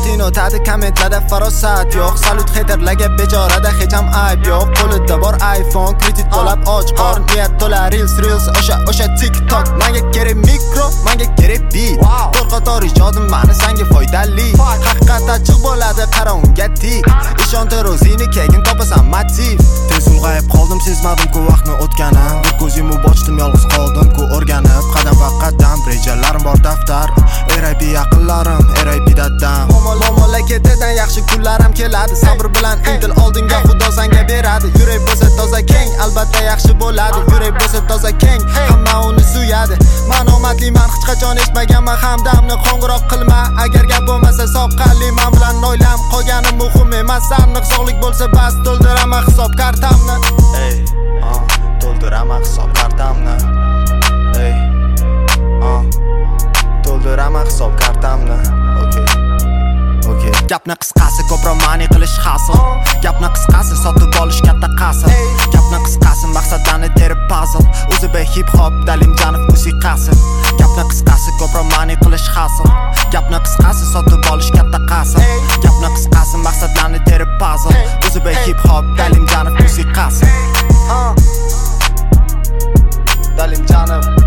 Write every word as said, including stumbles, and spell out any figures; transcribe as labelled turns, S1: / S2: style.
S1: o'tadi kommentlarda farosat yo'q. Salut haterlarga bejorada hech ham ayb yo'q. Qo'lida bor iPhone, kredit to'lab och qorin, niyat to'la reels reels o'sha o'sha TikTok. Menga kerak mikro, menga kerak beat. To'rt qator ijodim mani senga foydali. Haqiqat ochiq bo'ladi, qara unga tik. Ishontir o'zingni, keyin topasan motiv. Tez ulg'ayib qoldim, sezmadim-ku vaqtni o'tgani. Bir ko'z yumib ochdim, yolg'iz qoldim-ku o'rganib. Qadam va qadam rejalarim bor daftar. R I P yaqinlarim, R I P dadam. Mamlakatidan yaxshi kunlarim keladi. Sabr bilan intil, oldinga Xudo senga beradi. Yurak bo'lsa toza keng, albatta yaxshi bo'ladi. Yurak bo'lsa toza keng, hamma uni suyadi. Men omadliman, hech qachon eshitmaganman hamdamni. Qo'ng'iroq qilma, agar gap bo'lmasa soqqali. Men bilan noilam qolgani muhim emas. Aniq sog'lik bo'lsa bas, to'ldiraman hisob kartamni. Ey, ah, to'ldiraman hisob kartamni. Ey, ah, to'ldiraman hisob kartamni. Okay. Okay. Gapni qisqasi ko'proq ma'ni qilish hasil. Gapni qisqasi sotib olish katta qasr. Gapni qisqasi maqsadlarni terib puzzle. O'zi be hip hop Dalimjanov musiqasi. Gapni qisqasi ko'proq ma'ni qilish hasil. Gapni qisqasi sotib olish katta qasr. Gapni qisqasi maqsadlarni terib puzzle. O'zi be hip hop Dalimjanov musiqasi. Dalimjanov